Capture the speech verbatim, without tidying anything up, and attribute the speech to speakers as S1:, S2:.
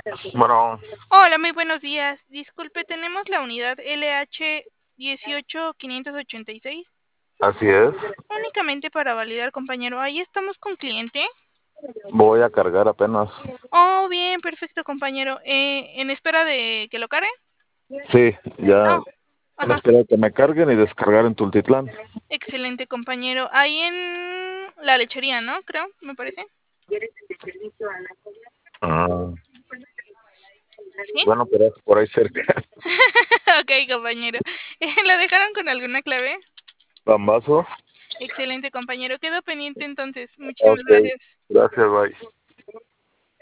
S1: Bueno,
S2: Hola, muy buenos días. Disculpe, tenemos la unidad L H dieciocho quinientos ochenta y seis.
S1: así es.
S2: Únicamente para validar, compañero. Ahí estamos con cliente.
S1: Voy a cargar apenas.
S2: Oh, bien, perfecto, compañero. Eh, ¿en espera de que lo cargue?
S1: Sí, ya
S2: Oh,
S1: me
S2: ajá.
S1: espero que me carguen y descargar en Tultitlán.
S2: Excelente, compañero. Ahí en la lechería, ¿no? Creo, me parece.
S1: Ah,
S2: ¿Sí?
S1: bueno, pero es por ahí cerca.
S2: Ok, compañero. ¿La dejaron con alguna clave?
S1: Pambazo.
S2: Excelente, compañero. Quedo pendiente entonces. Muchísimas
S1: Ok,
S2: gracias.
S1: gracias, bye.